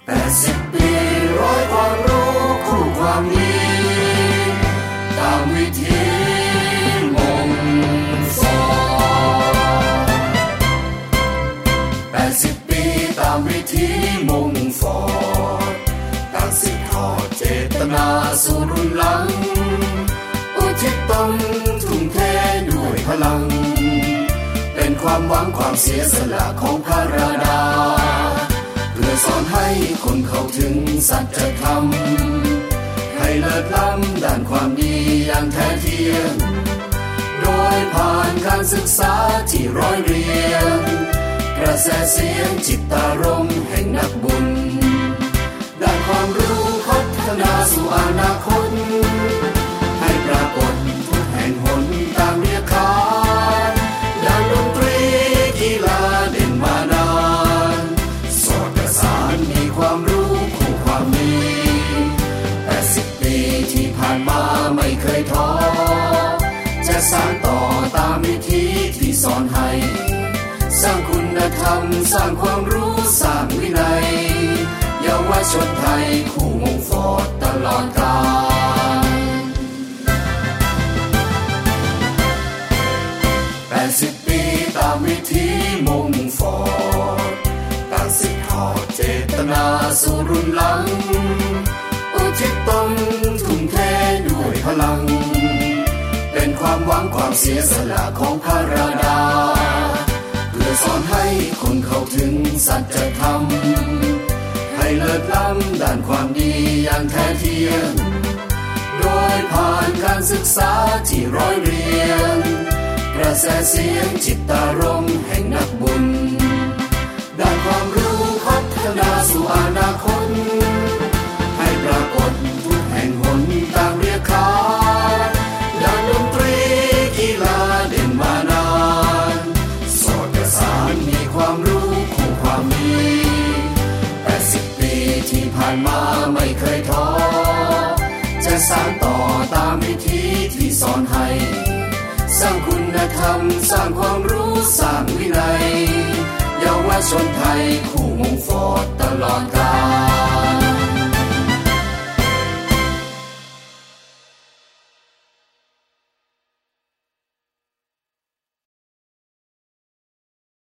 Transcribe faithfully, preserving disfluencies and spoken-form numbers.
แปดสิบปีร้อยความรู้คู่ความดีตามวิถีมงฟอแปดสิบปีตามวิถีมงฟอตั้งสิทธิ์ทอดเจตนาสู่รุ่นหลังอุทิศตนทุ่มเทด้วยพลังเป็นความหวังความเสียสละของพระราดาเพื่อสอนให้คนเข้าถึงสัจธรรมให้เลิศล้ำด้านความดีอย่างแท้เทียมโดยผ่านการศึกษาที่ร้อยเรียงกระแสเสียงจิตตารมณ์แห่งนักบุญด้านความรู้พัฒนาสู่อนาคตให้ปรากฏทุกแห่งหนตามเรียกขานด้านดนตรีกีฬาเด่นมานานสอดประสานมีความรู้คู่ความดีแปดสิบปีที่ผ่านมาไม่เคยท้อจะสานต่อตามวิธีที่สอนให้สร้างคุณธรรมสร้างความรู้สร้างวินัยเยาวชนไทยคู่มุ่งฟอดตลอดกาลแปดสิบปีตามวิถีมุ่งฟอดตั้งสิทธิ์ทอดเจตนาสู่รุ่นหลังอุทิศตนทุ่มเทด้วยพลังเป็นความหวังความเสียสละของพระราดาเพื่อสอนให้คนเข้าถึงสัจธรรมให้เลิศล้ำด้านความดีอย่างแท้เทียมโดยผ่านการศึกษาที่ร้อยเรียงกระแสเสียงจิตตารมณ์แห่งนักบุญด้านความรู้พัฒนาสู่อนาคตให้ปรากฏทุกแห่งหนตามเรียกขานด้านดนตรีกีฬาเด่นมานานสอดประสานมีความรู้คู่ความดีแปดสิบปีที่ผ่านมาไม่เคยท้อจะสานต่อตามวิธีที่สอนให้สร้างคุณธรรมสร้างความรู้สร้างวินัยเยาวชนไทยคู่มุ่งฟอดตลอดกาล